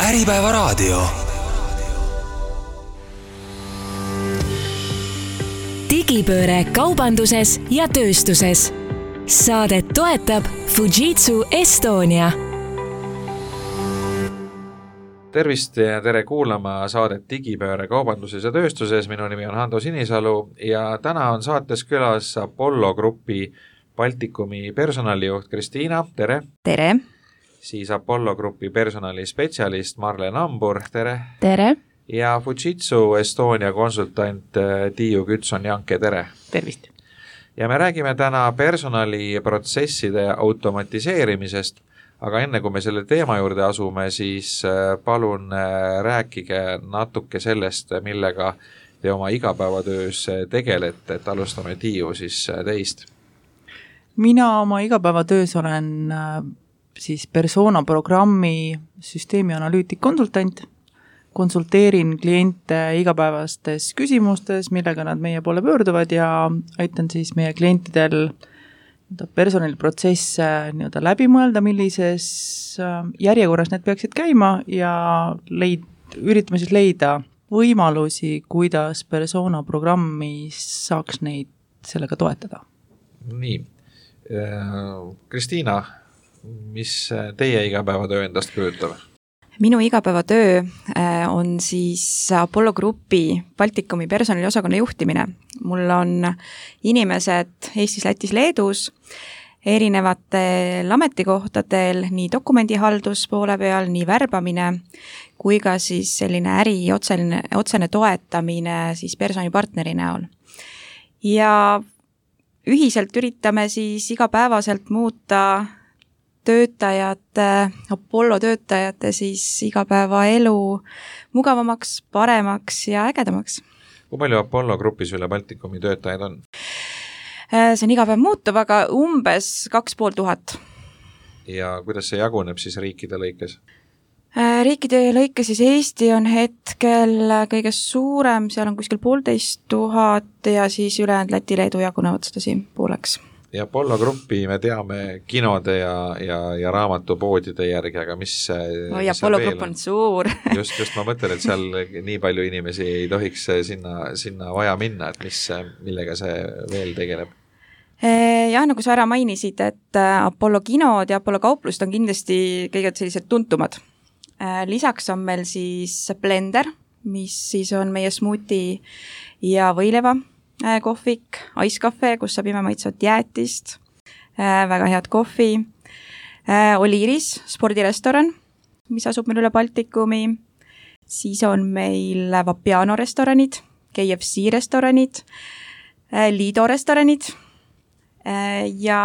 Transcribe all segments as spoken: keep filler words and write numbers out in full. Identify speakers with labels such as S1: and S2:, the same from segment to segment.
S1: Äripäevaraadio. Digipööre kaubanduses ja tööstuses. Saadet toetab Fujitsu Estonia.
S2: Tervist ja tere kuulama saadet Digipööre kaubanduses ja tööstuses. Minu nimi on Hando Sinisalu ja täna on saates külas Apollo Grupi Baltikumi personalijuht Kristiina, tere!
S3: Tere!
S2: Siis Apollo Grupi personalispetsialist Marlen Ambur, tere!
S3: Tere!
S2: Ja Fujitsu Estonia konsultant Tiiu Kütson-Janke, tere!
S3: Tervist!
S2: Ja me räägime täna personaliprotsesside automatiseerimisest, aga enne kui me selle teema juurde asume, siis palun rääkige natuke sellest, millega te oma igapäevatöös tegelete, et alustame Tiiu siis teist.
S3: Mina oma igapäevatöös olen siis Persona programmi süsteemi analüütik konsultant, konsulteerin kliente igapäevastes küsimustes, millega nad meie poole pöörduvad ja aitan siis meie klientidel personaliprotsesse nii-öelda läbi mõelda, millises järjekorras need peaksid käima ja leid, üritame siis leida võimalusi, kuidas Persona programmis saaks neid sellega toetada.
S2: Nii, Kristiina, mis teie igapäevatöö endast kujutab?
S4: Minu igapäevatöö on siis Apollo Grupi Baltikumi personaliosakonna juhtimine. Mul on inimesed Eestis, Lätis, Leedus erinevatel ametikohtadel, nii dokumendihaldus poole peal, nii värbamine, kui ka siis selline äri otsene, otsene toetamine siis personalipartneri näol. Ja ühiselt üritame siis igapäevaselt muuta töötajate, Apollo töötajate siis igapäevaelu mugavamaks, paremaks ja ägedamaks.
S2: Kui palju Apollo Grupis üle Baltikumi töötajaid on?
S4: See on iga päev muutub, aga umbes kaks pool tuhat.
S2: Ja kuidas see jaguneb siis riikide lõikes?
S4: Riikide lõike siis Eesti on hetkel kõige suurem, seal on kuskil poolteist tuhat ja siis ülejäänud Läti, Leedu jagunevad seda siin pooleks.
S2: Ja Apollo Grupi me teame kinode ja, ja, ja raamatupoodide järgi, aga mis...
S4: Oi, Apollo Grupp on suur.
S2: Just, just ma mõtlen, et seal nii palju inimesi ei tohiks sinna, sinna vaja minna, et mis, millega see veel tegeleb?
S4: Jah, nagu sa ära mainisid, et Apollo kinod ja Apollo kauplust on kindlasti kõige sellised tuntumad. Lisaks on meil siis Blender, mis siis on meie smuuti ja võileva kohvik, Ice Cafe, kus saab ime maitsevat jäätist, väga head kohvi, Oliiris, spordirestoran, mis asub meil üle Baltikumi, siis on meil Vapiano restoranid, K F C restoranid, Lido restoranid ja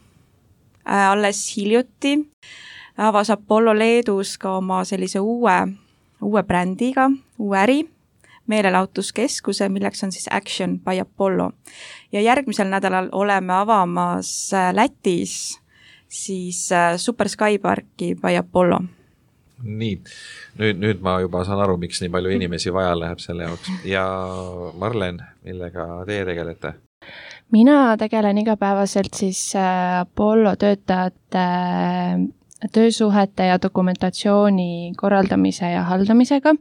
S4: alles hiljuti avas Apollo Leedus ka oma sellise uue, uue brändiga, uue äri, meelelahutuskeskuse, milleks on siis Action by Apollo. Ja järgmisel nädalal oleme avamas Lätis siis Super Skyparki by Apollo.
S2: Nii, nüüd, nüüd ma juba saan aru, miks nii palju inimesi vaja läheb selle jaoks. Ja Marlen, millega teie tegelete?
S5: Mina tegelen igapäevaselt siis Apollo töötajate töösuhete ja dokumentatsiooni korraldamise ja haldamisega,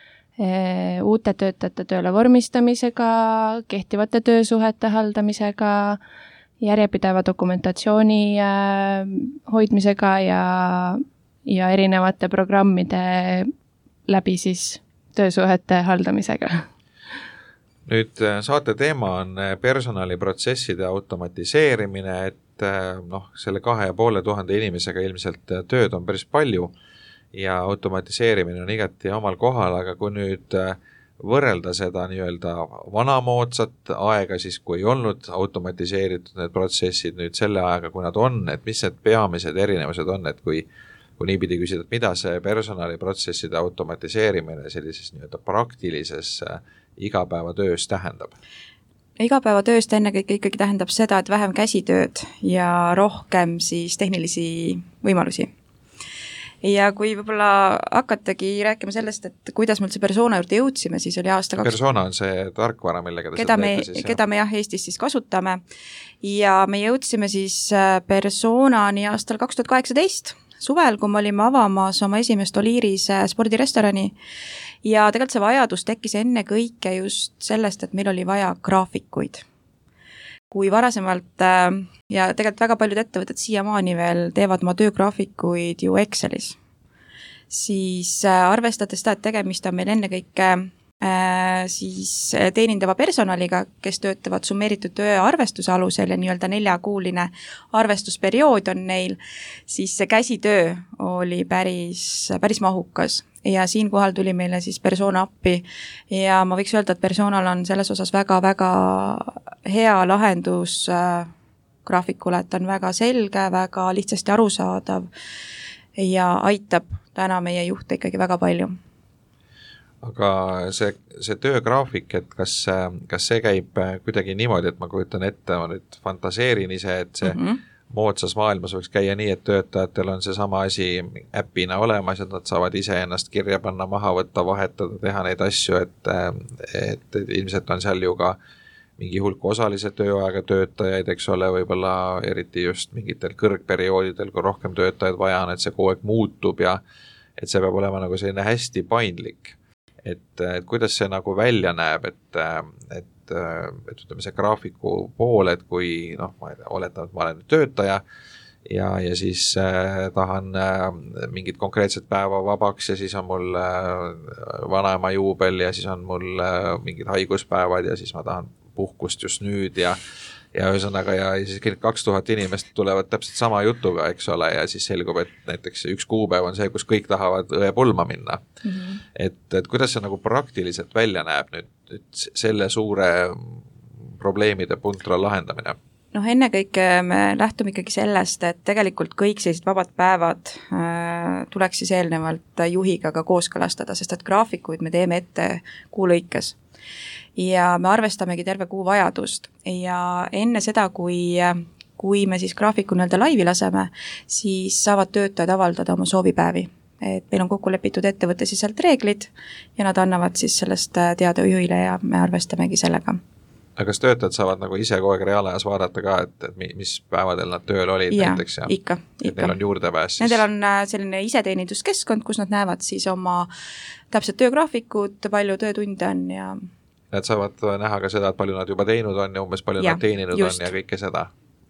S5: uute töötajate tööle vormistamisega, kehtivate töösuhete haldamisega, järjepideva dokumentatsiooni hoidmisega ja, ja erinevate programmide läbi siis töösuhete haldamisega.
S2: Nüüd saate teema on personaliprotsesside automatiseerimine, et noh, selle kahe ja poole tuhande inimesega ilmselt tööd on päris palju ja automatiseerimine on igati omal kohal, aga kui nüüd võrrelda seda nii-öelda vanamoodsat aega, siis kui ei olnud automatiseeritud need protsessid nüüd selle ajaga, kui nad on, et mis need peamised erinevused on, et kui, kui niipidi küsida, et mida see personaliprotsesside automatiseerimine sellises nii-öelda praktilises igapäevatöös tähendab?
S4: Igapäevatööst ennekõike ikkagi tähendab seda, et vähem käsitööd ja rohkem siis tehnilisi võimalusi. Ja kui võib-olla hakatagi rääkima sellest, et kuidas me üldse Persona juurde jõudsime, siis oli aasta kaks...
S2: Persona on see tarkvara, millega te
S4: keda
S2: seda
S4: me,
S2: teete siis?
S4: Keda me jah Eestis siis kasutame ja me jõudsime siis Personani aastal kaks tuhat kaheksateist suvel, kui me olime avamas oma esimest Oliiris spordirestorani ja tegelikult see vajadus tekkis enne kõike just sellest, et meil oli vaja graafikuid. Kui varasemalt ja tegelikult väga paljud ettevõtted siiamaani veel teevad oma töögraafikuid ju Excelis, siis arvestades seda, et tegemist on meil enne kõike siis teenindava personaliga, kes töötavad summeeritud töö arvestuse alusel ja nii-öelda neljakuuline arvestusperiood on neil, siis see käsitöö oli päris, päris mahukas ja siinkohal tuli meile siis Persona appi ja ma võiks öelda, et Personal on selles osas väga-väga hea lahendus graafikule, et on väga selge, väga lihtsasti arusaadav ja aitab täna meie juhte ikkagi väga palju.
S2: Aga see, see töögraafik, et kas, kas see käib kuidagi niimoodi, et ma kujutan ette, ma nüüd fantaseerin ise, et see mm -hmm. moodsas maailmas võiks käia nii, et töötajatel on see sama asi äppina olemas, et nad saavad ise ennast kirja panna, maha võtta, vahetada, teha neid asju, et, et, et ilmselt on seal ju ka mingi hulk osalise tööaega töötajaid, eks ole, võib-olla eriti just mingitel kõrgperioodidel, kui rohkem töötajaid vaja on, et see kogu aeg muutub ja et see peab olema nagu selline hästi paindlik. Et, et kuidas see nagu välja näeb, et, et, et ütleme see graafiku pool, et kui noh, ma oletan, et ma olen töötaja ja, ja siis äh, tahan äh, mingit konkreetset päeva vabaks ja siis on mul äh, vanaema juubel ja siis on mul äh, mingid haiguspäevad ja siis ma tahan puhkust just nüüd ja ja ühesõnaga ja siis kaks tuhat inimest tulevad täpselt sama jutuga, eks ole, ja siis selgub, et näiteks üks kuupäev on see, kus kõik tahavad õe pulma minna. Mm -hmm. et, et kuidas see nagu praktiliselt välja näeb nüüd, nüüd selle suure probleemide puntra lahendamine?
S4: Noh, ennekõike me lähtume ikkagi sellest, et tegelikult kõik sellised vabad päevad äh, tuleks siis eelnevalt juhiga ka kooskõlastada, sest et graafikuid me teeme ette kuu lõikes. Ja me arvestamegi terve kuu vajadust ja enne seda, kui, kui me siis graafiku nii-öelda laivi laseme, siis saavad töötajad avaldada oma soovipäevi. Et meil on kokku lepitud ettevõtte siselt reeglid ja nad annavad siis sellest teada juhile ja me arvestamegi sellega.
S2: Aga kas töötajad saavad nagu ise kogu aeg reaalajas vaadata ka, et, et mis päevadel nad tööl olid
S4: ja,
S2: näiteks? Ja
S4: ikka,
S2: et
S4: ikka.
S2: Neil on juurdepääs siis?
S4: Nendel on selline iseteeninduskeskkond, kus nad näevad siis oma täpselt töögraafikud, palju töötunde on ja
S2: Nad saavad näha ka seda, et palju nad juba teinud on ja umbes palju ja, nad teeninud just. On ja kõike seda.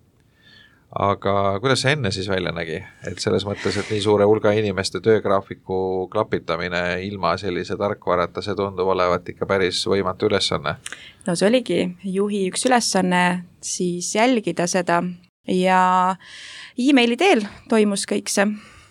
S2: Aga kuidas see enne siis välja nägi? Et selles mõttes, et nii suure hulga inimeste töögraafiku klapitamine ilma sellise tarkvarata, see tundub olevat ikka päris võimatu ülesanne.
S4: No see oligi juhi üks ülesanne siis jälgida seda ja e-maili teel toimus kõik see.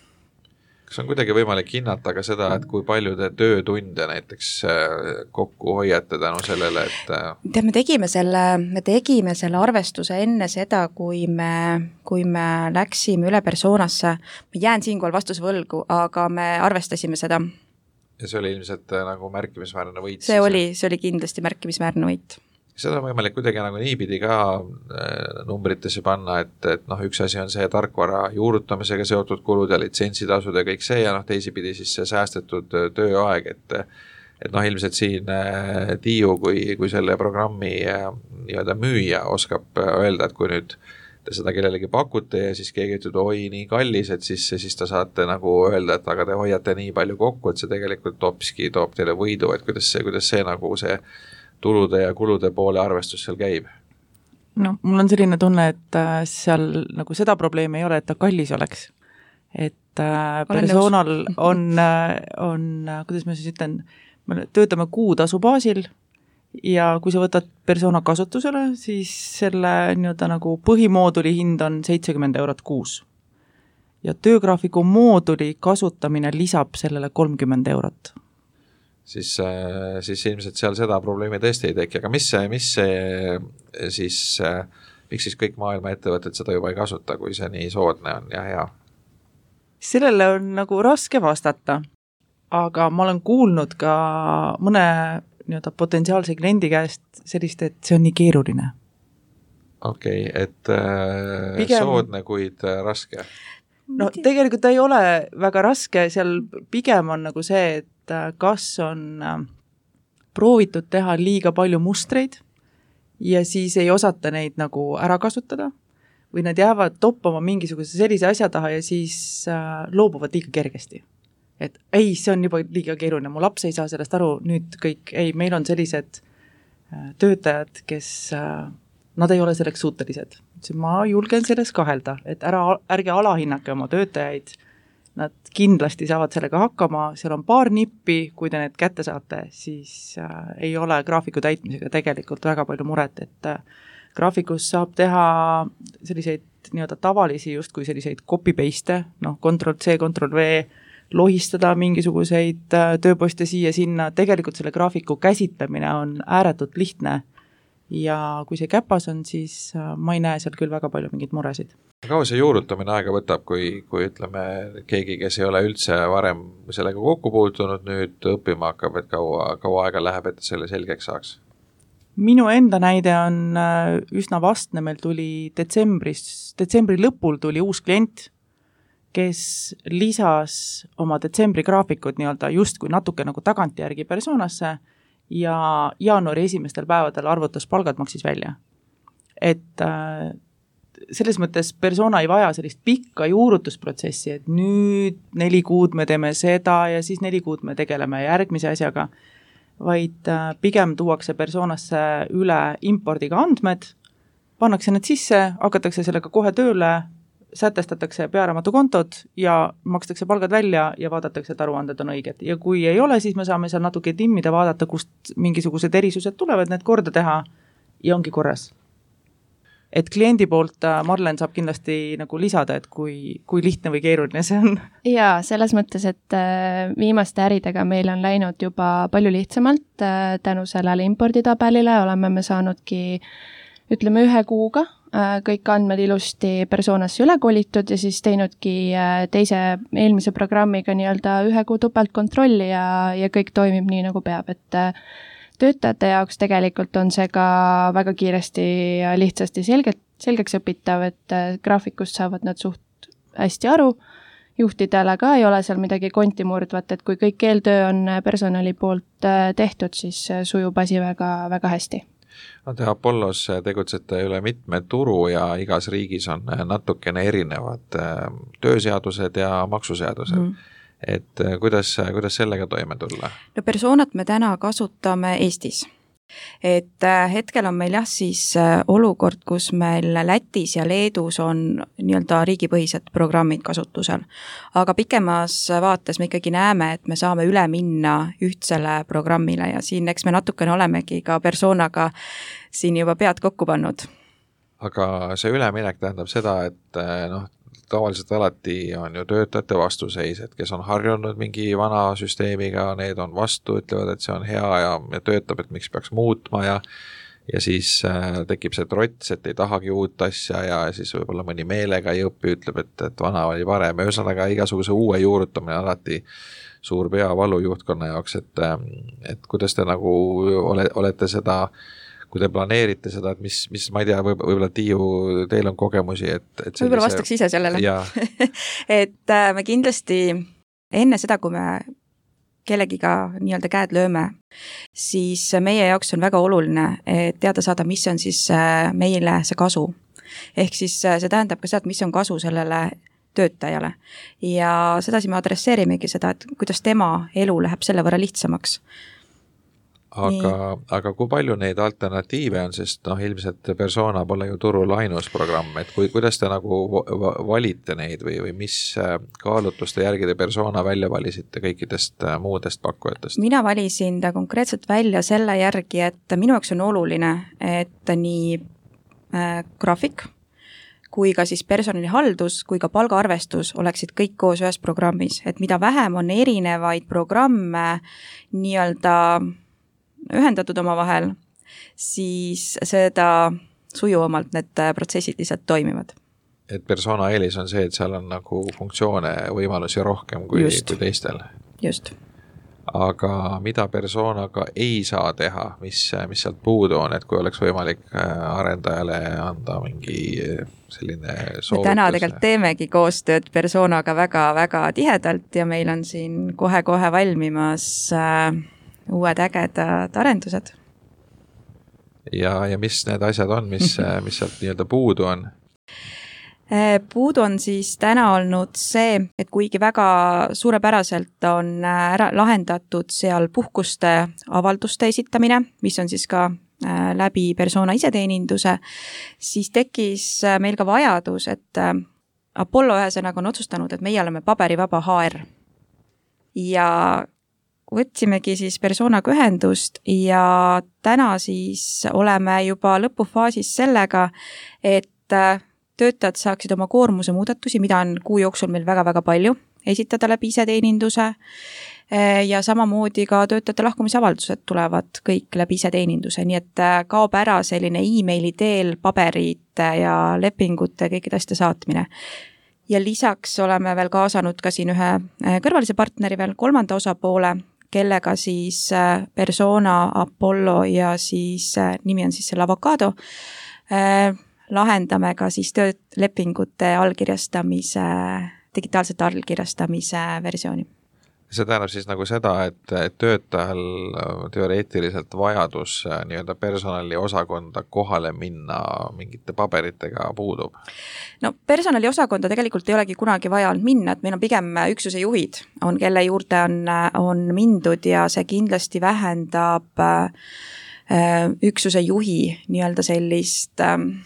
S2: Kas on kuidagi võimalik hinnata ka seda, et kui palju te töötunde näiteks kokku hoiate tänu sellele, et
S4: me tegime selle, me tegime selle arvestuse enne seda, kui me, kui me läksime üle Personasse. Ma jään siinkohal vastuse võlgu, aga me arvestasime seda.
S2: Ja see oli ilmselt nagu märkimisväärne võit?
S4: See oli, see oli kindlasti märkimisväärne võit.
S2: Seda on võimalik kuidagi nagu niipidi ka numbritesse panna, et, et noh, üks asi on see tarkvara juurutamisega seotud kulud ja litsentsitasud ja kõik see ja noh, teisipidi siis see säästetud tööaeg, et et noh, ilmselt siin Tiiu kui, kui selle programmi nii-öelda müüja oskab öelda, et kui nüüd te seda kellelegi pakute ja siis keegi ütleb, oi nii kallis, et siis, siis ta saate nagu öelda, et aga te hoiate nii palju kokku, et see tegelikult hoopiski toob teile võidu, et kuidas see, kuidas see nagu see tulude ja kulude poole arvestus seal käib?
S3: No, mul on selline tunne, et seal nagu seda probleemi ei ole, et ta kallis oleks. Et Personal on, on, kuidas ma siis ütlen, me töötame kuutasu baasil ja kui sa võtad Persona kasutusele, siis selle nii-öelda nagu põhimooduli hind on seitsekümmend eurot kuus. Ja töögraafiku mooduli kasutamine lisab sellele kolmkümmend eurot.
S2: Siis, siis ilmselt seal seda probleemi tõesti ei teki, aga mis see, mis see siis, miks siis kõik maailma ettevõtted seda juba ei kasuta, kui see nii soodne on ja hea?
S3: Sellele on nagu raske vastata, aga ma olen kuulnud ka mõne nii-öelda potentsiaalse kliendi käest sellist, et see on nii keeruline.
S2: Okei, okay, et Pigem... soodne, kuid raske.
S3: No tegelikult ei ole väga raske, seal pigem on nagu see, et kas on proovitud teha liiga palju mustreid ja siis ei osata neid nagu ära kasutada või nad jäävad toppama mingisuguse sellise asja taha ja siis äh, loobuvad liiga kergesti. Et ei, see on juba liiga keeruline, mu laps ei saa sellest aru, nüüd kõik, ei, meil on sellised äh, töötajad, kes, äh, nad ei ole selleks suutelised. Ma julgen selles kahelda, et ära, ärge alahinnake oma töötajaid, nad kindlasti saavad sellega hakkama, seal on paar nippi, kui te need kätte saate, siis äh, ei ole graafiku täitmisega tegelikult väga palju muret, et äh, graafikus saab teha selliseid nii-öelda tavalisi justkui selliseid copy-paste, noh, Ctrl-C, Ctrl-V, lohistada mingisuguseid tööposte siia-sinna, tegelikult selle graafiku käsitlemine on ääretult lihtne ja kui see käpas on, siis ma ei näe seal küll väga palju mingeid muresid.
S2: Kaua see juurutamine aega võtab, kui, kui ütleme keegi, kes ei ole üldse varem sellega kokku puutunud, nüüd õppima hakkab, et kaua, kaua aega läheb, et selle selgeks saaks?
S3: Minu enda näide on üsna vastne, meil tuli detsembris, detsembri lõpul tuli uus klient, kes lisas oma detsembri graafikud nii-öelda justkui natuke nagu tagantjärgi persoonasse ja jaanuari esimestel päevadel arvutas palgad maksis välja. Et äh, selles mõttes persona ei vaja sellist pikka juurutusprotsessi, et nüüd neli kuud me teeme seda ja siis neli kuud me tegeleme järgmise asjaga, vaid äh, pigem tuuakse persoonasse üle impordiga andmed, pannakse need sisse, hakatakse sellega kohe tööle, sätestatakse pearamatu kontod ja makstakse palgad välja ja vaadatakse, et aruanded on õiged. Ja kui ei ole, siis me saame seal natuke timmida, vaadata, kust mingisugused erisused tulevad, need korda teha ja ongi korras. Et kliendi poolt Marlen saab kindlasti nagu lisada, et kui, kui lihtne või keeruline see on.
S5: Jaa, selles mõttes, et viimaste äridega meil on läinud juba palju lihtsamalt tänu sellele imporditabelile, oleme me saanudki, ütleme, ühe kuuga kõik andmed ilusti persoonasse üle kolitud ja siis teinudki teise eelmise programmiga nii-öelda ühe kuu tupelt kontrolli ja, ja kõik toimib nii, nagu peab, et töötajate jaoks tegelikult on see ka väga kiiresti ja lihtsasti selge, selgeks õpitav, et graafikust saavad nad suht hästi aru, juhtidele ka ei ole seal midagi konti murdvat, et kui kõik eeltöö on personali poolt tehtud, siis sujub asi väga, väga hästi.
S2: No, te Apollos tegutsete üle mitme turu ja igas riigis on natukene erinevad tööseadused ja maksuseadused. Mm. Et kuidas, kuidas sellega toime tulla?
S4: No persoonat me täna kasutame Eestis. Et hetkel on meil jah siis olukord, kus meil Lätis ja Leedus on nii-öelda riigipõhised programmid kasutusel. Aga pikemas vaates me ikkagi näeme, et me saame üle minna ühtsele programmile ja siin eks me natukene olemegi ka persoonaga siin juba pead kokku pannud.
S2: Aga see üleminek tähendab seda, et noh, tavaliselt alati on ju töötajate vastuseis, et kes on harjunud mingi vana süsteemiga, need on vastu, ütlevad, et see on hea ja, ja töötab, et miks peaks muutma ja ja siis äh, tekib see trots, et ei tahagi uut asja ja siis võib-olla mõni meelega ei õpi, ütleb, et, et vana oli parem ja ühesõnaga igasuguse uue juurutamine alati suur peavalu juhtkonna jaoks, et, et kuidas te nagu ole, olete seda kui te planeerite seda, et mis, mis ma ei tea, võib-olla Tiiu, teil on kogemusi, et, et sellise...
S4: võib-olla vastaks ise sellele. et äh, me kindlasti enne seda, kui me kellegiga nii-öelda käed lööme, siis meie jaoks on väga oluline teada saada, mis on siis äh, meile see kasu. Ehk siis äh, see tähendab ka seda, et mis on kasu sellele töötajale. Ja sedasi me adresseerimegi seda, et kuidas tema elu läheb selle võrra lihtsamaks.
S2: Aga, aga kui palju neid alternatiive on, sest noh, ilmselt persona pole ju turul ainus programm, et kui, kuidas te nagu valite neid või, või mis kaalutluste järgi te persona välja valisite kõikidest muudest pakkujatest?
S4: Mina valisin ta konkreetselt välja selle järgi, et minu jaoks on oluline, et nii äh, graafik kui ka siis personalihaldus, kui ka palgaarvestus oleksid kõik koos ühes programmis, et mida vähem on erinevaid programme nii-öelda ühendatud oma vahel, siis seda sujuvamalt need protsessid lihtsalt toimivad.
S2: Et persona eelis on see, et seal on nagu funktsioone võimalusi rohkem kui, kui teistel.
S4: Just.
S2: Aga mida persoonaga ei saa teha, mis, mis sealt puudu on, et kui oleks võimalik arendajale anda mingi selline soovitus?
S4: Me täna tegelikult teemegi koostööd persoonaga väga-väga tihedalt ja meil on siin kohe-kohe valmimas äh, uued ägedad arendused.
S2: Ja, ja mis need asjad on, mis, mis sealt nii-öelda puudu on?
S4: Puudu on siis täna olnud see, et kuigi väga suurepäraselt on ära lahendatud seal puhkuste avalduste esitamine, mis on siis ka läbi persona iseteeninduse, siis tekkis meil ka vajadus, et Apollo ühesõnaga on otsustanud, et meie oleme paberivaba H R. Ja võtsimegi siis persoonaga ühendust ja täna siis oleme juba lõpufaasis sellega, et töötajad saaksid oma koormuse muudatusi, mida on kuu jooksul meil väga-väga palju, esitada läbi iseteeninduse ja samamoodi ka töötajate lahkumisavaldused tulevad kõik läbi iseteeninduse, nii et kaob ära selline e-maili teel paberite ja lepingute kõikide asjade saatmine. Ja lisaks oleme veel kaasanud ka siin ühe kõrvalise partneri veel kolmanda osapoole, kellega siis persona, Apollo ja siis nimi on siis selle Avocado, lahendame ka siis töölepingute allkirjastamise, digitaalsete allkirjastamise versiooni.
S2: See tähendab siis nagu seda, et töötajal teoreetiliselt vajadus nii-öelda personaliosakonda kohale minna mingite paberitega puudub?
S4: No personaliosakonda tegelikult ei olegi kunagi vaja olnud minna, et meil on pigem üksuse juhid, on, kelle juurde on, on mindud ja see kindlasti vähendab üksuse juhi nii-öelda sellist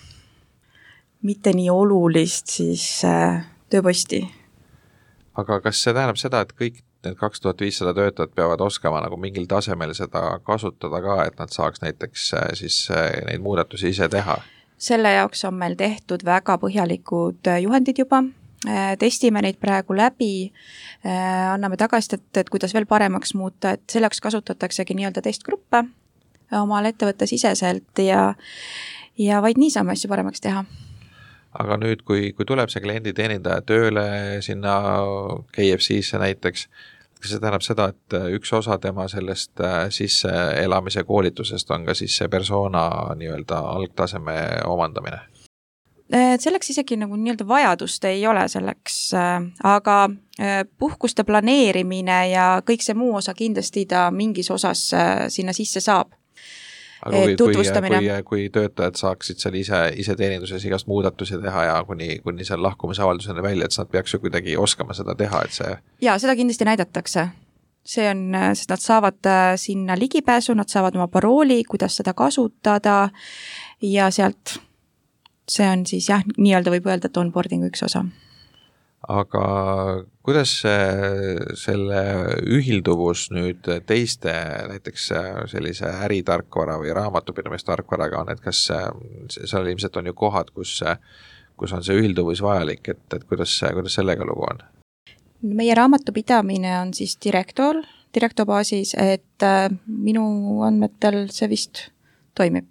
S4: mitte nii olulist siis tööposti.
S2: Aga kas see tähendab seda, et kõik need kaks tuhat viissada töötajad peavad oskama nagu mingil tasemel seda kasutada ka, et nad saaks näiteks siis neid muudatusi ise teha?
S4: Selle jaoks on meil tehtud väga põhjalikud juhendid juba, testime neid praegu läbi, anname tagasisidet, et kuidas veel paremaks muuta, et selle jaoks kasutataksegi nii-öelda testgruppe omal ettevõtte siseselt ja, ja vaid nii saame asju paremaks teha.
S2: Aga nüüd, kui, kui tuleb see kliendi teenindaja tööle sinna K F C-sse näiteks, kas see tähendab seda, et üks osa tema sellest sisse elamise koolitusest on ka siis see persona nii-öelda algtaseme omandamine?
S4: Selleks isegi nagu nii-öelda vajadust ei ole selleks, aga puhkuste planeerimine ja kõik see muu osa kindlasti ta mingis osas sinna sisse saab.
S2: Aga kui, kui, kui, kui töötajad saaksid seal ise, ise teeninduses igast muudatusi teha ja kuni, kuni seal lahkumisavalduseni välja, et nad peaks ju kuidagi oskama seda teha, et see...
S4: Jaa, seda kindlasti näidatakse. See on, sest nad saavad sinna ligipääsu, nad saavad oma parooli, kuidas seda kasutada ja sealt see on siis jah, nii-öelda võib öelda, et onboardingu üks osa.
S2: Aga kuidas selle ühilduvus nüüd teiste näiteks sellise äritarkvara või raamatupidamistarkvaraga on, et kas seal ilmselt on ju kohad, kus, kus on see ühilduvus vajalik, et, et kuidas, kuidas sellega lugu on?
S4: Meie raamatupidamine on siis direktor, direktobaasis, et minu andmetel see vist toimib.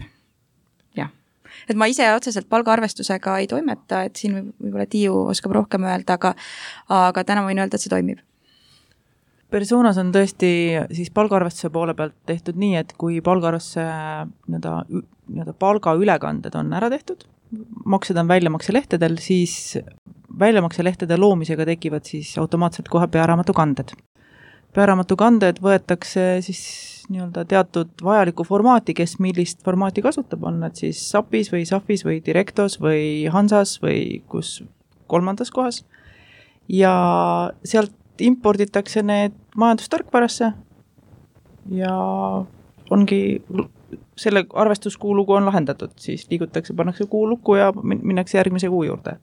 S4: Et ma ise otseselt palgaarvestusega ei toimeta, et siin võib-olla Tiiu oskab rohkem öelda, aga, aga täna võin öelda, et see toimib.
S3: Personas on tõesti siis palgaarvestuse poole pealt tehtud nii, et kui palgaarvestuse nii-öelda, nii-öelda palgaülekanded on ära tehtud, maksed on väljamakseelehtedel, siis väljamakseelehtede loomisega tekivad siis automaatselt kohe pearaamatukanded. Pearaamatukanded võetakse siis nii-öelda teatud vajaliku formaati, kes millist formaati kasutab, on nad siis SAP-is või SAF-is või Directos või Hansas või kus kolmandas kohas. Ja sealt imporditakse need majandustarkvarasse ja ongi selle arvestuskuu lugu on lahendatud, siis liigutakse, pannakse kuu lukku ja minnakse järgmise kuu juurde.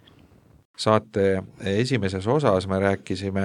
S2: Saate esimeses osas me rääkisime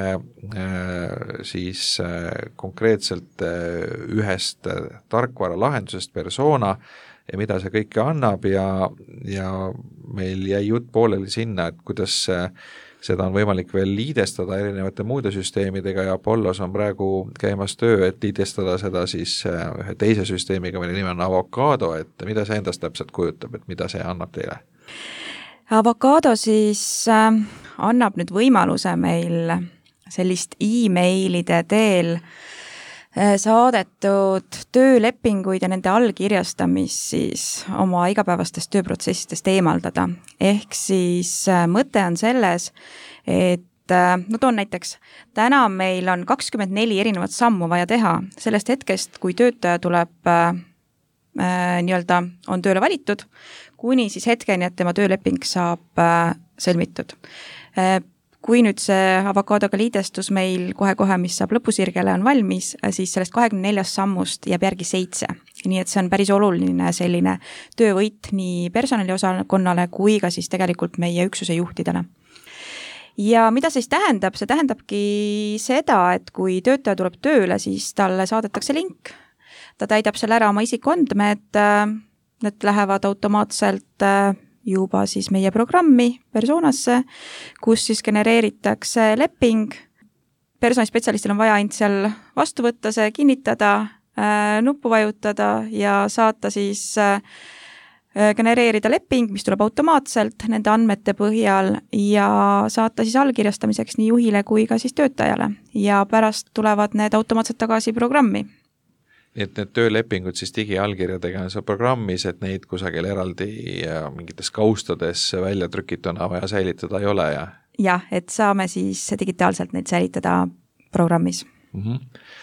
S2: siis konkreetselt ühest tarkvara lahendusest persona ja mida see kõike annab ja, ja meil jäi jutt pooleli sinna, et kuidas seda on võimalik veel liidestada erinevate muude süsteemidega ja Apollos on praegu käimas töö, et liidestada seda siis ühe teise süsteemiga, mille nimi on Avocado, et mida see endast täpselt kujutab, et mida see annab teile?
S4: Avocado siis äh, annab nüüd võimaluse meil sellist e-mailide teel äh, saadetud töölepinguid ja nende allkirjastamist siis oma igapäevastest tööprotsessidest eemaldada. Ehk siis äh, mõte on selles, et äh, no toon näiteks, täna meil on kakskümmend neli erinevat sammu vaja teha sellest hetkest, kui töötaja tuleb äh, äh, nii-öelda on tööle valitud, kuni siis hetkeni, et tema tööleping saab sõlmitud. Kui nüüd see avokaadoga liidestus meil kohe-kohe, mis saab lõpusirgele, on valmis, siis sellest kahekümne neljast sammust jääb järgi seitse. Nii et see on päris oluline selline töövõit nii personaliosakonnale kui ka siis tegelikult meie üksuse juhtidele. Ja mida see siis tähendab? See tähendabki seda, et kui töötaja tuleb tööle, siis talle saadetakse link. Ta täidab selle ära oma isikuandmed, need lähevad automaatselt juba siis meie programmi Personasse, kus siis genereeritakse leping. Personalispetsialistil on vaja ainult seal vastu võtta, see kinnitada, nuppu vajutada ja saata siis genereerida leping, mis tuleb automaatselt nende andmete põhjal ja saata siis allkirjastamiseks nii juhile kui ka siis töötajale ja pärast tulevad need automaatselt tagasi programmi.
S2: Et need töölepingud siis digiallkirjadega on seal programmis, et neid kusagil eraldi ja mingites kaustades välja trükituna vaja säilitada ei ole, ja?
S4: Jah, et saame siis digitaalselt neid säilitada programmis.
S2: Mm-hmm.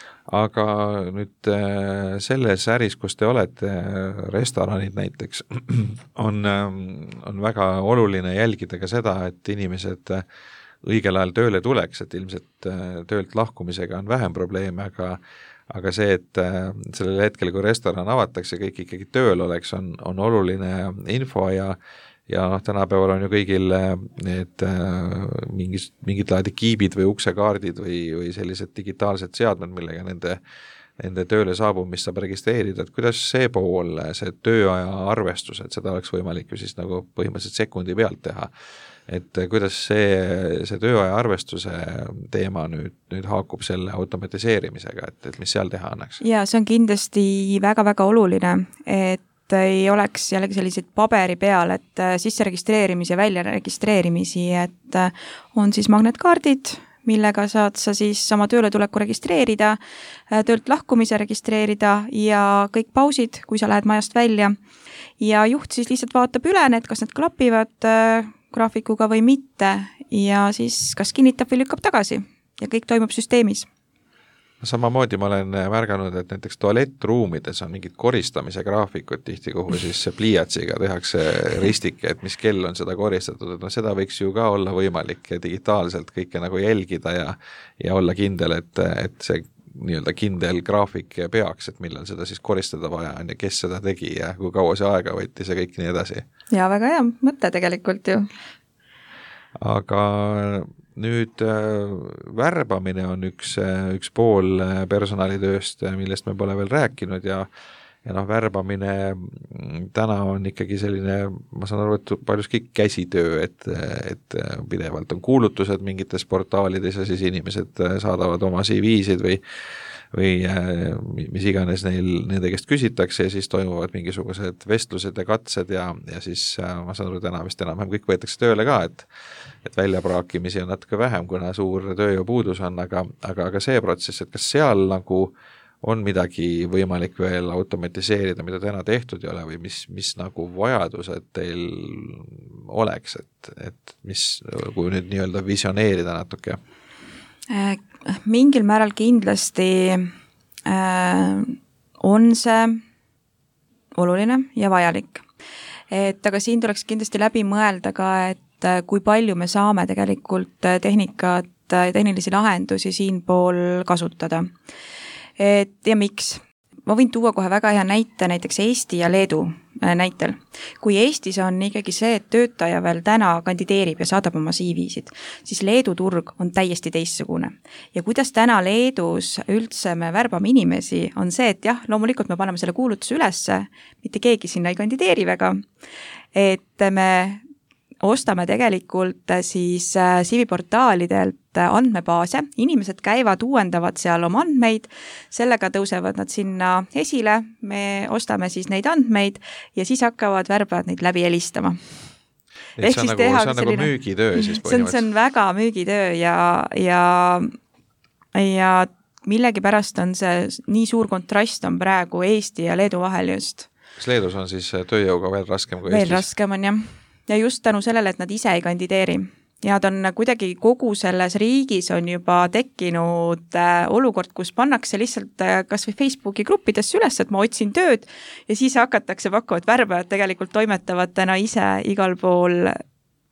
S2: Aga nüüd selles äris, kus te olete, restoranid näiteks, on, on väga oluline jälgida ka seda, et inimesed õigel ajal tööle tuleks, et ilmselt töölt lahkumisega on vähem probleeme, aga aga see, et sellel hetkel, kui restoran avatakse, kõik ikkagi tööl oleks, on, on oluline info ja ja noh, tänapäeval on ju kõigil need mingid, mingid laadi kiibid või uksekaardid või, või sellised digitaalsed seadmed, millega nende, nende tööle saabumist saab registreerida, et kuidas see pool, see tööaja arvestus, et seda oleks võimalik ju siis nagu põhimõtteliselt sekundi pealt teha. Et kuidas see, see tööaja arvestuse teema nüüd, nüüd haakub selle automatiseerimisega, et, et mis seal teha annaks?
S4: Ja see on kindlasti väga-väga oluline, et ei oleks jällegi selliseid paberi peal, et sisse registreerimise ja välja registreerimisi, et on siis magnetkaardid, millega saad sa siis oma tööletuleku registreerida, töölt lahkumise registreerida ja kõik pausid, kui sa lähed majast välja. Ja juht siis lihtsalt vaatab üle need, kas need klapivad graafikuga või mitte ja siis kas kinnitab või lükkab tagasi ja kõik toimub süsteemis.
S2: Samamoodi ma olen märganud, et näiteks tualettruumides on mingid koristamise graafikud tihti, kuhu siis pliiatsiga tehakse ristike, et mis kell on seda koristatud, et no seda võiks ju ka olla võimalik digitaalselt kõike nagu jälgida ja, ja olla kindel, et, et see nii-öelda kindel graafik peaks, et millal seda siis koristada vaja on ja kes seda tegi ja kui kaua see aega võttis ja kõik nii edasi.
S4: Ja väga hea mõte tegelikult ju.
S2: Aga nüüd äh, värbamine on üks, üks pool personalitööst, millest me pole veel rääkinud ja ja noh, värbamine täna on ikkagi selline, ma saan aru, et paljuski käsitöö, et, et pidevalt on kuulutused mingites portaalides ja siis inimesed saadavad oma C V-sid või, või mis iganes neil, nende käest küsitakse ja siis toimuvad mingisugused vestlused ja katsed ja, ja siis ma saan aru, täna vist enam kõik võetakse tööle ka, et, et väljapraakimisi on natuke vähem, kuna suur tööjõupuudus on, aga, aga, aga see protsess, et kas seal nagu on midagi võimalik veel automatiseerida, mida täna tehtud ei ole või mis, mis nagu vajadused teil oleks, et, et mis, kui nüüd nii-öelda visioneerida natuke?
S4: Mingil määral kindlasti äh, on see oluline ja vajalik. Et aga siin tuleks kindlasti läbi mõelda ka, et kui palju me saame tegelikult tehnikat, tehnilisi lahendusi siinpool kasutada. Et ja miks? Ma võin tuua kohe väga hea näite näiteks Eesti ja Leedu näitel. Kui Eestis on ikkagi see, et töötaja veel täna kandideerib ja saadab oma C V-sid, siis Leedu turg on täiesti teistsugune. Ja kuidas täna Leedus üldse me värbame inimesi, on see, et jah, loomulikult me paneme selle kuulutuse ülesse, mitte keegi sinna ei kandideeri väga, et me ostame tegelikult siis C V-portaalidelt andmebaase, inimesed käivad, uuendavad seal oma andmeid, sellega tõusevad nad sinna esile, me ostame siis neid andmeid ja siis hakkavad värbajad neid läbi helistama.
S2: See on, nagu, see on nagu müügitöö siis
S4: põhimõtteliselt. See on väga müügitöö ja, ja, ja millegi pärast on see nii suur kontrast on praegu Eesti ja Leedu vahel just.
S2: Kas Leedus on siis tööjõuga veel raskem kui
S4: veel
S2: Eestis?
S4: Veel raskem on jah. Ja just tänu sellele, et nad ise ei kandideeri. Ja ta on kuidagi kogu selles riigis on juba tekkinud olukord, kus pannakse lihtsalt kas või Facebooki gruppidesse üles, et ma otsin tööd ja siis hakatakse pakkuvat värbajad tegelikult toimetavad täna ise igal pool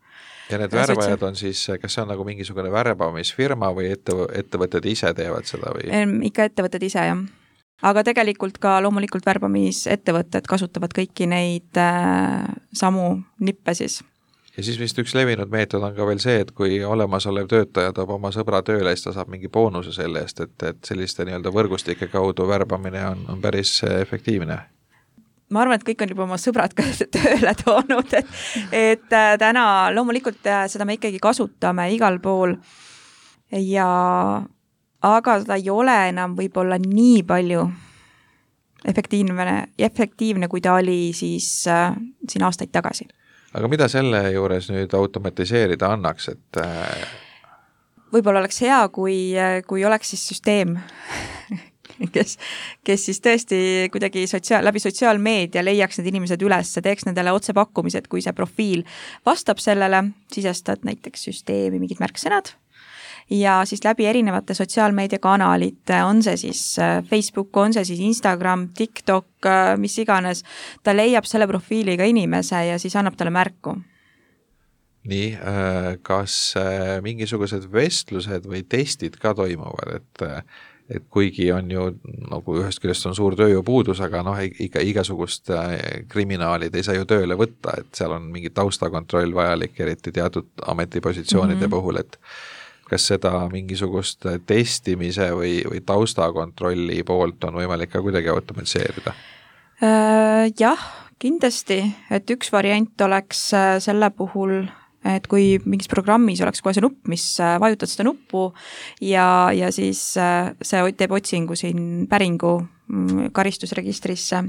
S2: ja need värbajad on siis, kas see on nagu mingisugune värbamisfirma või ette, ettevõtted ise teevad seda või?
S4: Ikka ettevõtted ise, jah. Aga tegelikult ka loomulikult värbamisettevõtted kasutavad kõiki neid äh, samu nippe siis.
S2: Ja siis vist üks levinud meetod on ka veel see, et kui olemasolev töötaja toob oma sõbra tööle, siis ta saab mingi boonuse selle eest, et, et selliste nii-öelda võrgustike kaudu värbamine on, on päris efektiivne.
S4: Ma arvan, et kõik on juba oma sõbrad ka tööle toonud, et, et täna loomulikult seda me ikkagi kasutame igal pool ja aga seda ei ole enam võib-olla nii palju efektiivne, efektiivne kui ta oli siis äh, siin aastaid tagasi.
S2: Aga mida selle juures nüüd automatiseerida annaks, et äh...
S4: võib-olla oleks hea, kui, kui oleks siis süsteem, kes, kes siis tõesti kuidagi sotsiaal, läbi sotsiaalmeedia leiaks need inimesed üles, teeks nendele otsepakkumised, kui see profiil vastab sellele, sisestad näiteks süsteemi mingid märksõnad ja siis läbi erinevate sotsiaalmeediakanalite, on see siis Facebook, on see siis Instagram, TikTok, mis iganes, ta leiab selle profiiliga inimese ja siis annab talle märku.
S2: Nii, kas mingisugused vestlused või testid ka toimuvad, et et kuigi on ju, nagu ühest küljest on suur tööjõupuudus, aga noh, iga, igasugust kriminaalid ei saa ju tööle võtta, et seal on mingi taustakontroll vajalik, eriti teatud ametipositsioonide mm-hmm. puhul, et kas seda mingisugust testimise või, või taustakontrolli poolt on võimalik ka kuidagi automatiseerida?
S4: Jah, kindlasti, et üks variant oleks selle puhul, et kui mingis programmis oleks kohe see nupp, mis vajutad seda nuppu ja, ja siis see teeb otsingu siin päringu karistusregistrisse.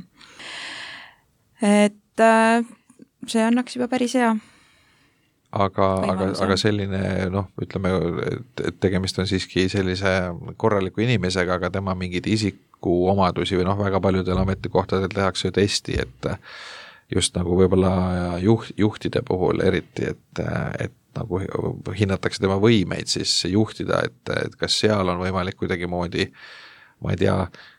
S4: Et see annaks juba päris hea.
S2: Aga, aga, aga selline, noh, ütleme, et tegemist on siiski sellise korraliku inimesega, aga tema mingid isiku omadusi või noh, väga paljudel ametikohtadel tehakse ju testi, et just nagu võib-olla juht, juhtide puhul eriti, et, et nagu hinnatakse tema võimeid siis juhtida, et, et kas seal on võimalik kuidagi moodi, ma ei tea,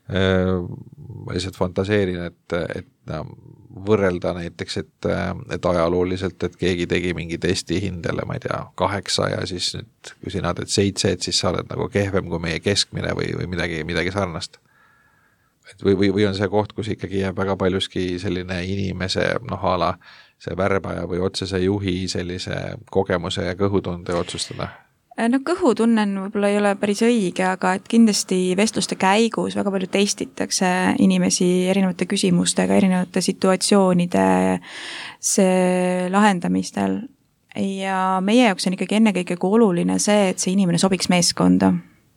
S2: ma lihtsalt fantaseerin, et, et võrrelda näiteks, et, et ajalooliselt, et keegi tegi mingi testi hindele, ma ei tea, kaheksa ja siis nüüd, kui sina teed seitse, et siis sa oled nagu kehvem kui meie keskmine või, või midagi, midagi sarnast. Et või, või, või on see koht, kus ikkagi jääb väga paljuski selline inimese, noh, ala see värbaja või otsese juhi sellise kogemuse ja kõhutunde otsustada?
S4: No kõhutunnen võib-olla ei ole päris õige, aga et kindlasti vestluste käigus väga palju testitakse inimesi erinevate küsimustega, erinevate situatsioonide see lahendamistel ja meie jaoks on ikkagi ennekõike oluline see, et see inimene sobiks meeskonda.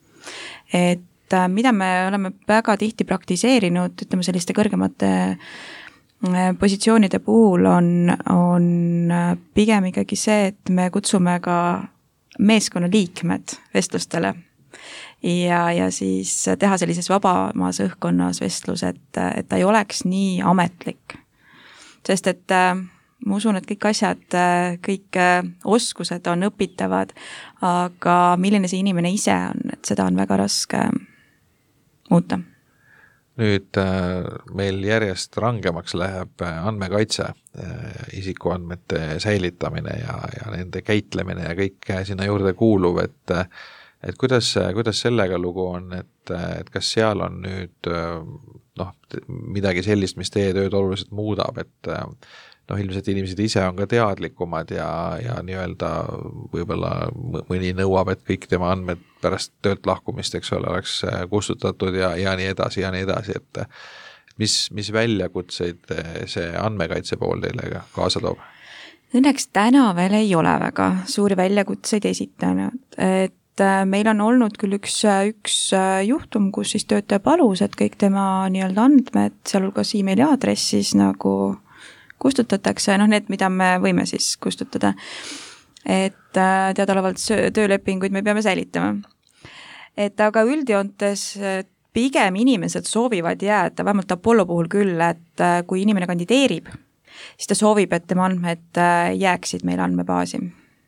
S4: Et mida me oleme väga tihti praktiseerinud, ütleme selliste kõrgemate positsioonide puhul on, on pigem ikkagi see, et me kutsume ka meeskonna liikmed vestlustele ja, ja siis teha sellises vabamas õhkkonnas vestlus, et, et ta ei oleks nii ametlik. Sest et ma usun, et kõik asjad, kõik oskused on õpitavad, aga milline see inimene ise on, et seda on väga raske muuta.
S2: Nüüd meil järjest rangemaks läheb andmekaitse, isikuandmete säilitamine ja, ja nende käitlemine ja kõik sinna juurde kuuluv, et, et kuidas, kuidas sellega lugu on, et, et kas seal on nüüd noh, midagi sellist, mis teie tööd oluliselt muudab, et noh, ilmselt inimesed ise on ka teadlikumad ja, ja nii-öelda võib-olla mõni nõuab, et kõik tema andmed pärast töölt lahkumist, eks ole, oleks kustutatud ja, ja nii edasi ja nii edasi, et mis, mis väljakutseid see andmekaitse pool teile kaasa toob?
S4: Õnneks täna veel ei ole väga suuri väljakutseid esitanud, et meil on olnud küll üks, üks juhtum, kus siis töötaja palus, et kõik tema nii-öelda andmed, sealhulgas e-maili aadressis nagu kustutatakse, noh need, mida me võime siis kustutada. Et teadaolevalt töölepinguid me peame säilitama. Et aga üldjoontes pigem inimesed soovivad jääda, vähemalt Apollo puhul küll, et kui inimene kandideerib, siis ta soovib, et tema andmed jääksid meil andmebaasi.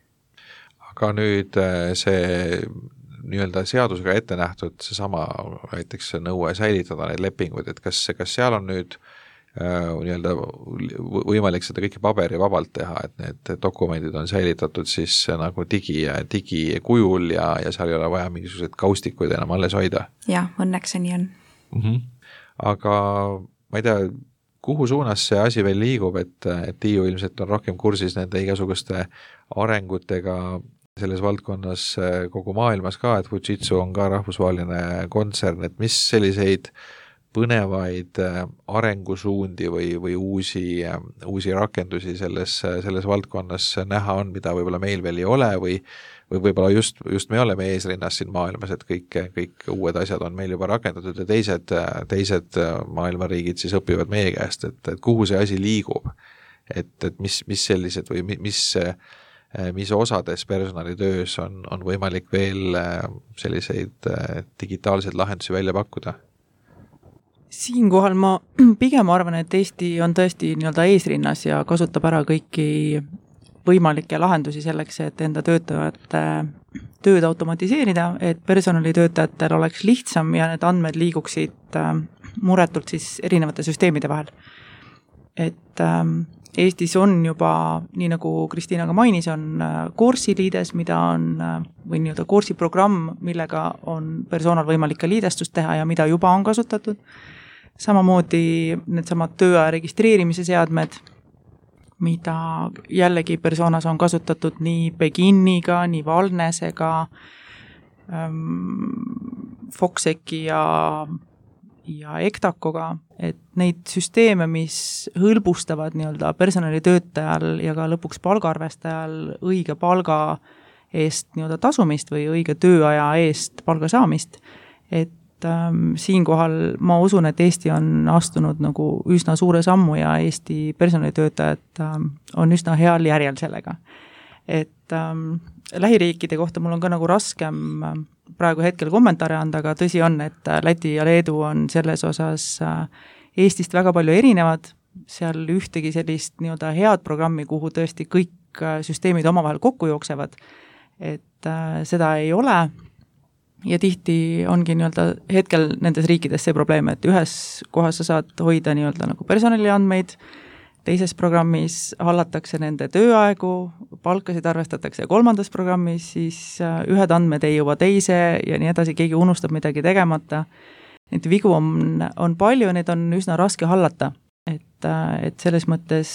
S2: Aga nüüd see nii-öelda seadusega ette nähtud seesama näiteks nõue säilitada need lepingud, et kas, kas seal on nüüd nii-öelda võimalik seda kõike paberivabalt teha, et need dokumendid on säilitatud siis nagu digi, digikujul ja, ja seal ei ole vaja mingisuguseid kaustikuid enam alles hoida.
S4: Jah, õnneks see nii on.
S2: Mm-hmm. Aga ma ei tea, kuhu suunas see asi veel liigub, et, et Tiiu ilmselt on rohkem kursis nende igasuguste arengutega selles valdkonnas kogu maailmas ka, et Fujitsu on ka rahvusvaheline kontsern, et mis selliseid põnevaid arengusuundi või, või uusi, uusi rakendusi selles, selles valdkonnas näha on, mida võib-olla meil veel ei ole või, või võib-olla just, just me oleme eesrinnas siin maailmas, et kõik, kõik uued asjad on meil juba rakendatud ja teised, teised maailmariigid siis õpivad meie käest, et, et kuhu see asi liigub, et, et mis, mis sellised või mis, mis osades personalitöös on, on võimalik veel selliseid digitaalseid lahendusi välja pakkuda.
S3: Siinkohal ma pigem arvan, et Eesti on tõesti nii-öelda eesrinnas ja kasutab ära kõiki võimalikke lahendusi selleks, et enda töötajate tööd automatiseerida, et personalitöötajatel oleks lihtsam ja need andmed liiguksid muretult siis erinevate süsteemide vahel. Et Eestis on juba, nii nagu Kristiina ka mainis, on Course'i liides, mida on, või nii-öelda Course'i programm, millega on personal võimalik ka liidestust teha ja mida juba on kasutatud. Samamoodi needsamad tööaja registreerimise seadmed, mida jällegi personas on kasutatud nii Beginiga, nii Valnesega, Foxeki ja, ja Ektakoga, et neid süsteeme, mis hõlbustavad nii-öelda personalitöötajal ja ka lõpuks palgaarvestajal õige palga eest nii-öelda tasumist või õige tööaja eest palga saamist, et ähm, siinkohal ma usun, et Eesti on astunud nagu üsna suure sammu ja Eesti personalitöötajad ähm, on üsna heal järjel sellega. Et ähm, lähiriikide kohta mul on ka nagu raskem ähm, praegu hetkel kommentaare anda, aga tõsi on, et Läti ja Leedu on selles osas äh, Eestist väga palju erinevad, seal ühtegi sellist nii-öelda head programmi, kuhu tõesti kõik äh, süsteemid omavahel kokku jooksevad, et äh, seda ei ole ja tihti ongi nii-öelda hetkel nendes riikides see probleem, et ühes kohas sa saad hoida nii-öelda nagu personaliandmeid, teises programmis hallatakse nende tööaegu, palkasid arvestatakse ja kolmandas programmis siis ühed andmed ei jõua teise ja nii edasi, keegi unustab midagi tegemata. Neid vigu on, on palju, neid on üsna raske hallata, et, et selles mõttes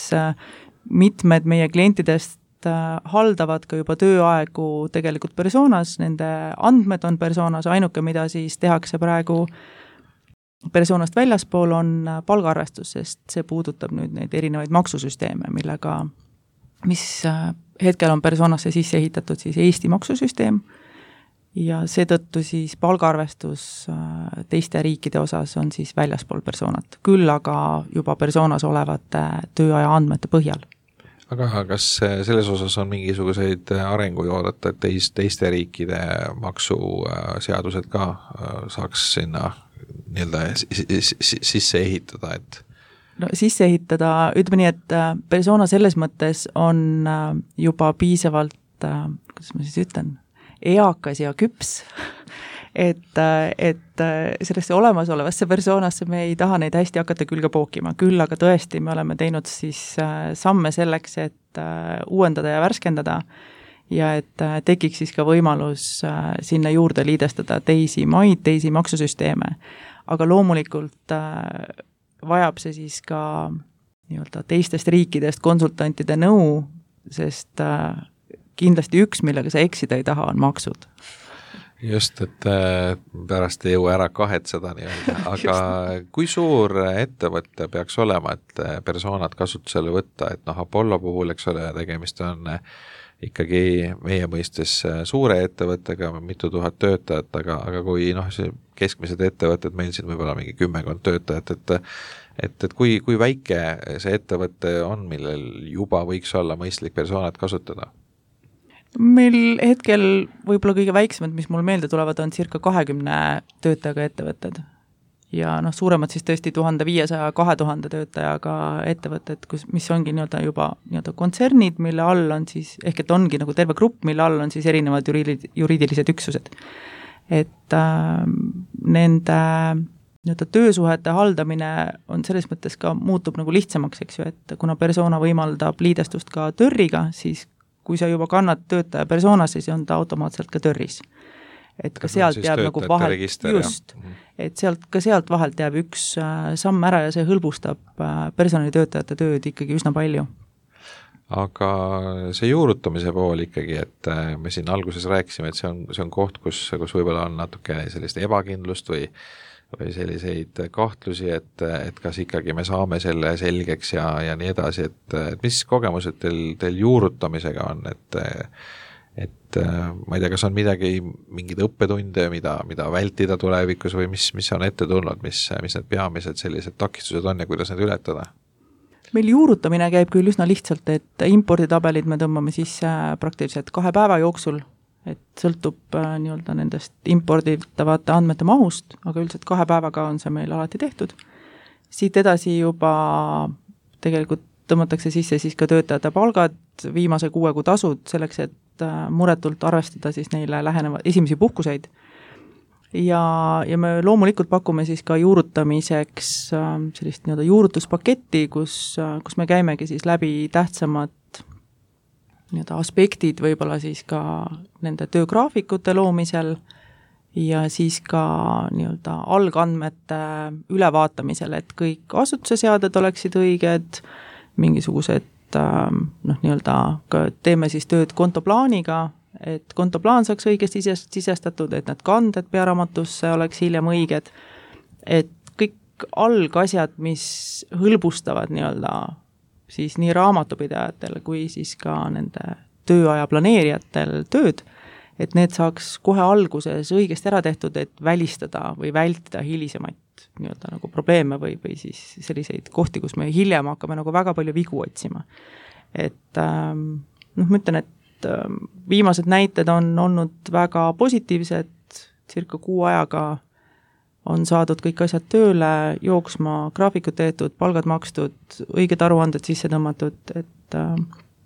S3: mitmed meie klientidest haldavad ka juba tööaegu tegelikult personas, nende andmed on personas, ainuke, mida siis tehakse praegu personast väljaspool on palgaarvestus, sest see puudutab nüüd neid erinevaid maksusüsteeme, millega, mis hetkel on personasse sisse ehitatud siis Eesti maksusüsteem ja seetõttu siis palgaarvestus teiste riikide osas on siis väljaspool personat, küll aga juba personas olevate tööaja andmete põhjal.
S2: Aga kas selles osas on mingisuguseid arenguid oodata, et teist, teiste riikide maksuseadused ka saaks sinna nii-öelda sisse ehitada, et
S3: no sisse ehitada, ütleme nii, et persona selles mõttes on juba piisavalt, kuidas ma siis ütlen, eakas ja küps, et, et sellesse olemasolevasse persoonasse me ei taha neid hästi hakata külge pookima, küll aga tõesti me oleme teinud siis samme selleks, et uuendada ja värskendada ja et tekiks siis ka võimalus sinna juurde liidestada teisi maid, teisi maksusüsteeme. Aga loomulikult vajab see siis ka nii-öelda teistest riikidest konsultantide nõu, sest kindlasti üks, millega sa eksida ei taha, on maksud.
S2: Just, et pärast ei jõua ära kahetseda nii-öelda, aga kui suur ettevõte peaks olema, et personad kasutusele võtta, et noh, Apollo puhul, eks ole, tegemist on ikkagi meie mõistes suure ettevõttega, mitu tuhat töötajat, aga, aga kui noh, see keskmised ettevõtted, meil siin võib olla mingi kümmekond töötajat, et et, et kui, kui väike see ettevõte on, millel juba võiks olla mõistlik personat kasutada?
S3: Meil hetkel võib-olla kõige väiksemad, mis mul meelde tulevad, on circa kahekümne töötajaga ettevõtted. Ja noh, suuremad siis tõesti tuhande viiesaja, kahe tuhande töötajaga ettevõtted, kus, mis ongi nii-öelda juba nii-öelda kontsernid, mille all on siis, ehk et ongi nagu terve grupp, mille all on siis erinevad juriidilised üksused. Et äh, nende nii-öelda töösuhete haldamine on selles mõttes ka muutub nagu lihtsamaks, eks ju, et kuna persona võimaldab liidestust ka törriga, siis kui sa juba kannad töötaja persoonasse, siis on ta automaatselt ka törris. Et ka sealt jääb nagu vahelt, just, et sealt, ka sealt vahelt jääb üks samm ära ja see hõlbustab personalitöötajate tööd ikkagi üsna palju.
S2: Aga see juurutamise pool ikkagi, et me siin alguses rääkisime, et see on, see on koht, kus, kus võib-olla on natuke sellist ebakindlust või, või selliseid kahtlusi, et, et kas ikkagi me saame selle selgeks ja, ja nii edasi, et, et mis kogemused teil, teil juurutamisega on, et et ma ei tea, kas on midagi, mingid õppetunde, mida, mida vältida tulevikus või mis, mis on ette tulnud, mis, mis need peamised sellised takistused on ja kuidas need ületada?
S3: Meil juurutamine käib küll üsna lihtsalt, et imporditabelid me tõmbame sisse praktiliselt kahe päeva jooksul, et sõltub nii-öelda nendest imporditavate andmete mahust, aga üldiselt kahe päevaga on see meil alati tehtud. Siit edasi juba tegelikult tõmmatakse sisse siis ka töötajate palgad, viimase kuue kuu tasud, selleks, et muretult arvestada siis neile läheneva esimesi puhkuseid. Ja, ja me loomulikult pakume siis ka juurutamiseks sellist nii-öelda juurutuspaketti, kus, kus me käimegi siis läbi tähtsamad nii-öelda aspektid võib-olla siis ka nende töögraafikute loomisel ja siis ka nii-öelda algandmete ülevaatamisel, et kõik asutuse seaded oleksid õiged, mingisugused noh, nii-öelda teeme siis tööd kontoplaaniga, et kontoplaan saaks õigesti sisestatud, et need kanded pearaamatusse oleks hiljem õiged, et kõik algasjad, mis hõlbustavad nii-öelda siis nii raamatupidajatel kui siis ka nende tööaja planeerijatel tööd, et need saaks kohe alguses õigesti ära tehtud, et välistada või vältida hilisemaid nii-öelda nagu probleeme või, või siis selliseid kohti, kus me hiljem hakkame nagu väga palju vigu otsima. Et ähm, noh, ma ütlen, et ähm, viimased näited on olnud väga positiivsed, circa kuu ajaga on saadud kõik asjad tööle, jooksma, graafikud tehtud, palgad makstud, õiged aruanded sisse tõmmatud, et ähm,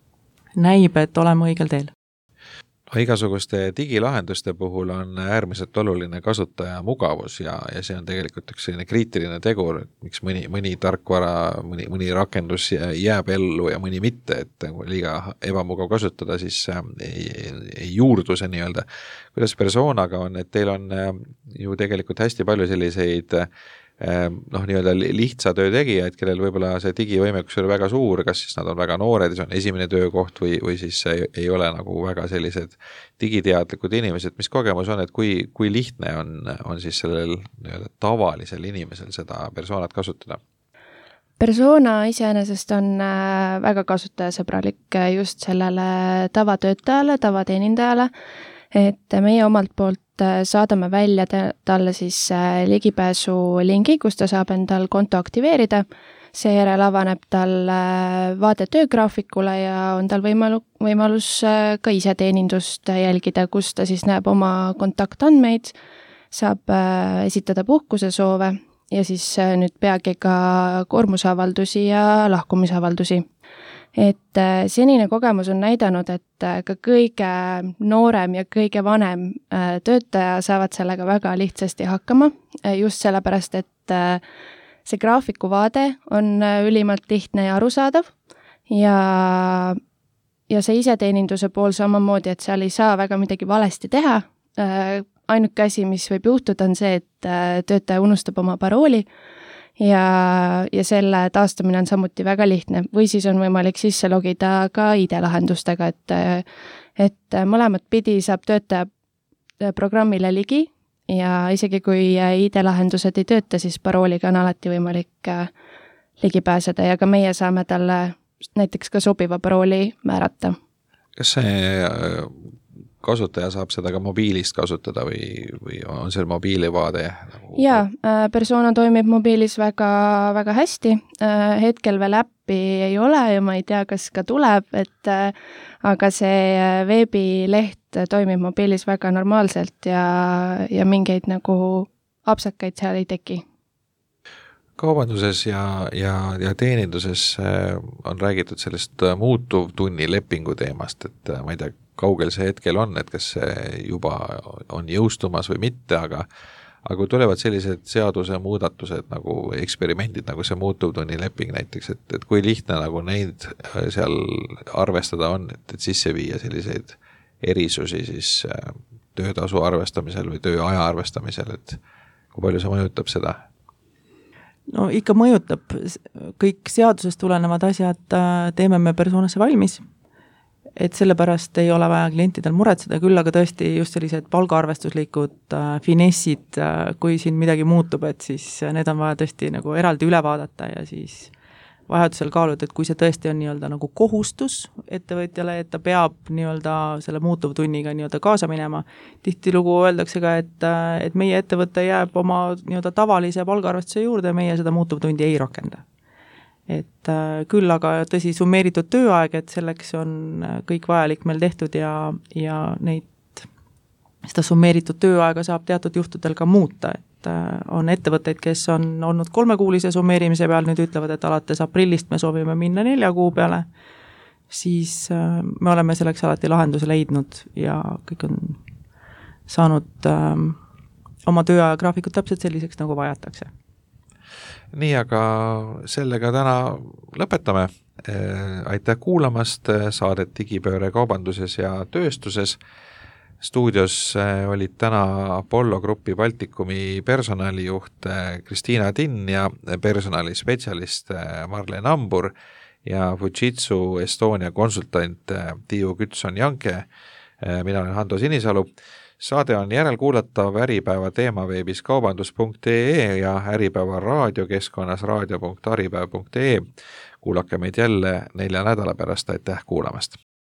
S3: näib, et oleme õigel teel.
S2: Igasuguste digilahenduste puhul on äärmiselt oluline kasutaja mugavus ja, ja see on tegelikult üks selline kriitiline tegur, miks mõni, mõni tarkvara, mõni, mõni rakendus jääb ellu ja mõni mitte, et liiga ebamugav kasutada, siis ei, ei juurdu see nii-öelda. Kuidas persoonaga on, et teil on ju tegelikult hästi palju selliseid noh, nii-öelda lihtsa töö tegijaid, kellel võib-olla see digivõimekus oli väga suur, kas siis nad on väga noored, see on esimene töökoht või, või siis ei, ei ole nagu väga sellised digiteadlikud inimesed, mis kogemus on, et kui, kui lihtne on, on siis sellel nii-öelda tavalisel inimesel seda persoonat kasutada?
S5: Persona iseenesest on väga kasutajasõbralik just sellele tavatöötajale, tavateenindajale, et meie omalt poolt saadame välja talle siis ligipääsu lingi, kus ta saab endal konto aktiveerida. Seejärel avaneb tal vaade töögraafikule ja on tal võimalu, võimalus ka ise teenindust jälgida, kus ta siis näeb oma kontaktandmeid, saab esitada puhkusesoove ja siis nüüd peagi ka koormusavaldusi ja lahkumisavaldusi. Et senine kogemus on näidanud, et ka kõige noorem ja kõige vanem töötaja saavad sellega väga lihtsasti hakkama, just sellepärast, et see graafikuvaade on ülimalt lihtne ja arusaadav ja, ja see iseteeninduse pool samamoodi, et seal ei saa väga midagi valesti teha. Ainuke asi, mis võib juhtuda, on see, et töötaja unustab oma parooli, ja, ja selle taastamine on samuti väga lihtne või siis on võimalik sisse logida ka I D-lahendustega, et, et mõlemat pidi saab töötaja programmile ligi ja isegi kui I D-lahendused ei tööta, siis parooliga on alati võimalik ligi pääseda ja ka meie saame talle näiteks ka sobiva parooli määrata.
S2: Kas see kasutaja saab seda ka mobiilist kasutada või, või on see mobiilivaade? Nagu...
S5: Jaa, persona toimib mobiilis väga, väga hästi. Hetkel veel äppi ei ole ja ma ei tea, kas ka tuleb, et aga see veebileht toimib mobiilis väga normaalselt ja, ja mingeid nagu apsakaid seal ei teki.
S2: Kaubanduses ja, ja, ja teeninduses on räägitud sellest muutuvtunni lepingu teemast, et ma ei tea, kaugel see hetkel on, et kas see juba on jõustumas või mitte, aga, aga kui tulevad sellised seaduse muudatused nagu eksperimendid, nagu see muutuvtunnileping näiteks, et, et kui lihtne nagu neid seal arvestada on, et, et sisse viia selliseid erisusi siis töötasu arvestamisel või tööaja arvestamisel, et kui palju see mõjutab seda?
S3: No ikka mõjutab, kõik seadusest tulenevad asjad teeme me persoonasse valmis, et sellepärast ei ole vaja klientidel muretseda, küll aga tõesti just sellised palgaarvestuslikud finessid, kui siin midagi muutub, et siis need on vaja tõesti nagu eraldi üle vaadata ja siis vajadusel kaaluda, et kui see tõesti on nii-öelda nagu kohustus ettevõtjale, et ta peab nii-öelda selle muutuvtunniga nii-öelda kaasa minema. Tihtilugu öeldakse ka, et, et meie ettevõte jääb oma nii-öelda tavalise palgaarvestuse juurde ja meie seda muutuvtundi ei rakenda. Et küll aga tõsi summeeritud tööaeg, et selleks on kõik vajalik meil tehtud ja, ja neid, seda summeeritud tööaega saab teatud juhtudel ka muuta, et on ettevõtteid, kes on olnud kolmekuulise summeerimise peal, nüüd ütlevad, et alates aprillist me soovime minna nelja kuu peale, siis me oleme selleks alati lahenduse leidnud ja kõik on saanud ähm, oma tööaja graafikut täpselt selliseks, nagu vajatakse.
S2: Nii, aga sellega täna lõpetame. Aitäh kuulamast saadet Digipööre kaubanduses ja tööstuses. Stuudios olid täna Apollo Grupi Baltikumi personalijuht Kristiina Tinn ja personalispetsialist Marlen Ambur ja Fujitsu Estonia konsultant Tiiu Kütson-Janke. Mina olen Hando Sinisalu. Saade on järelkuulatav Äripäeva teemaveebis kaubandus punkt ee ja Äripäeva raadiokeskkonnas raadio punkt äripäev punkt ee. Kuulake meid jälle nelja nädala pärast, aitäh kuulamast!